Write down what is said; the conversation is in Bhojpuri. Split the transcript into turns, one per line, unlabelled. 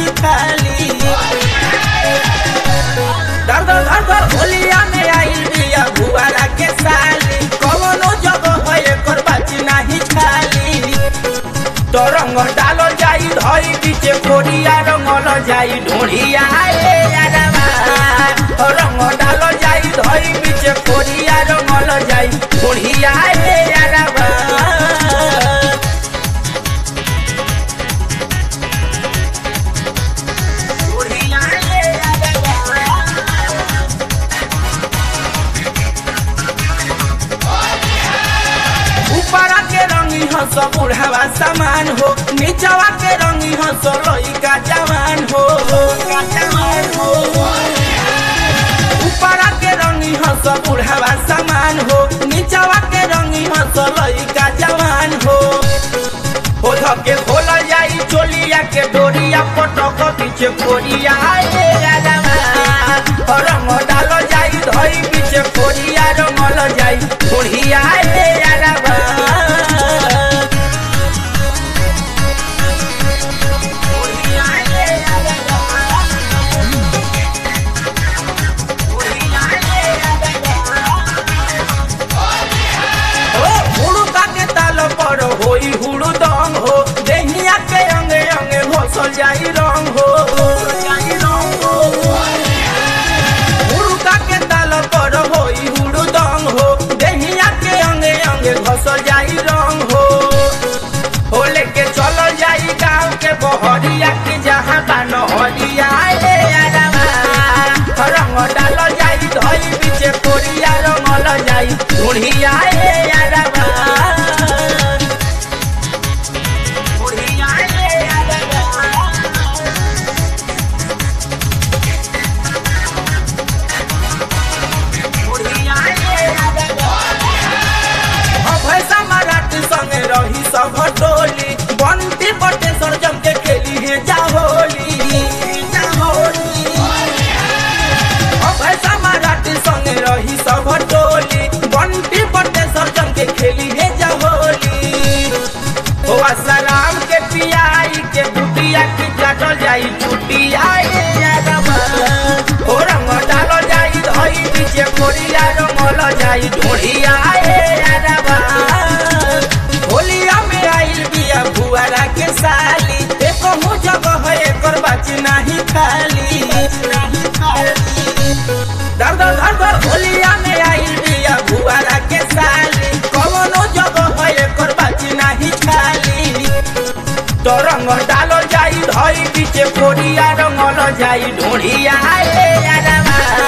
नहीं खाली। दर दर दर दर होलिया में आई बिया भुआरा के साली, कवनो जगह है एकर बाची नहीं खाली। तो रंग डालो जाई धई बीचे कोरिया रंगल जाई ढोढ़िया रे यारवा। रंग डालो जाई धई बीचे कोरिया रंगल जाई ढोढ़िया रे यारवा। ऊपरा के रंगी हंस बुढ़ावा सामान हो, नीचवा के रंगी हंस लइका जवान हो। ऊपरा के रंगी हंस बुढ़ावा सामान हो, नीचवा के रंगी हंस लइका जवान हो। धके खोल जाई चोलिया के डोरिया पटक पीछे कोरिया रे यारवा। रंग डालो जाई धई पीछे कोरिया रंगल जाई ढोढ़िया रे यारवा। होई हुड़ू दंग हो, देहिया के अंगे अंगे घोसल जाई रंग हो। हुड़का के ताल पर होई हुड़ू दंग हो, देहिया के अंगे अंगे घोसल जाई रंग हो। हो लेके चल जाई गाँव के बहरिया के जहाँ बान हरिया रे यारवा। रंग डाल जाई धई बीचे कोरिया रंगल जाई ढोढ़िया रे यारवा। संगे रही सब टोली, बंटी बटे सरजम के खेली है जाहोली। मराठी संगे रही सब टोली, बंटी बटे सरजम के खेली है जाहोली। हो आसाराम के पियाई के बुटिया की काटल जाई छुटिया हो। रंग डालो जाई धई बीचे कोरिया रंगल जाई ढोढ़िया रे यारवा। होलिया में आइल बिया भुआरा के साली, कहूँ जगह है एकर बाची नहीं खाली। दर दर दर दर होलिया में आइल बिया भुआरा के साली, कवनो जगह है एकर बाची नहीं खाली। तो रंग डालो जाई धई बीचे कोरिया रंगल जाई ढोढ़िया रे यारवा।